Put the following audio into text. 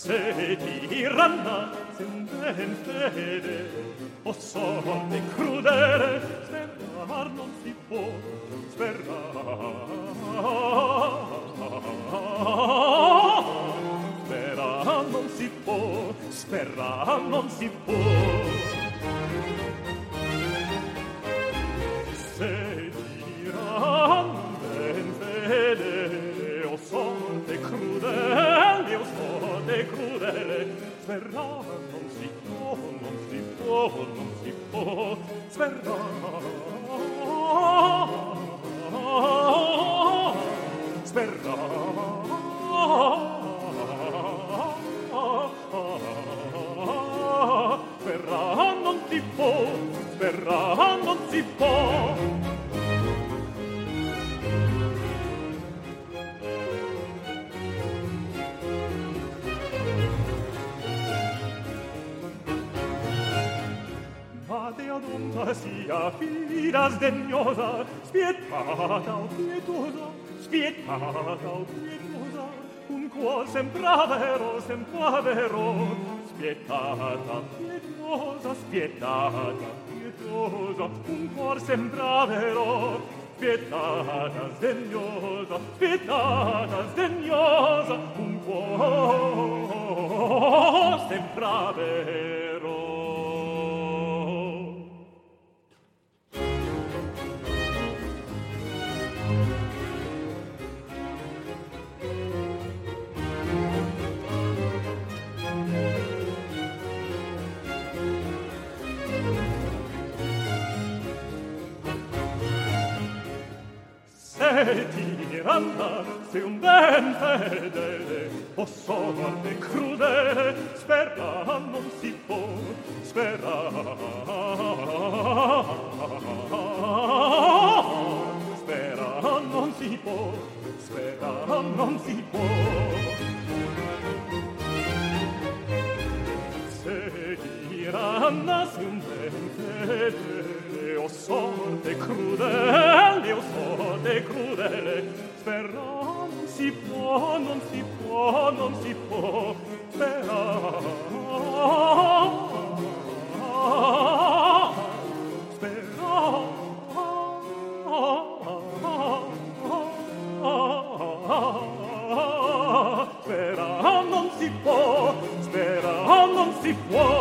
Se tiranna, se un ben fede, o sorte crudele, sperrar non si può, sperrar non si può, sperrar non si può. Se tiranna ben fede, o sorte crudele, o sorte crudele, sperrar non si può, non si può, non si può, sperrar sperrar non si può, sperrar non si può. Ma Dea donta sia fira sdegnosa, spietata o pietosa, spietata o pietosa, un cuor sembra vero, spietata, pietosa, spietata, pietosa, un cuor sembra vero, spietata, sdegnosa, un cuor sembra vero. Se tiranna, se un ben fedele, o sorte crudele, sperrar non si può, sperrar non si può, sperrar non si può. Se tiranna, se un ben fedele, o sorte crudele, o sorte crudele, sperrar non si può, non si può, non si può, sperrar non si può, sperrar non si può.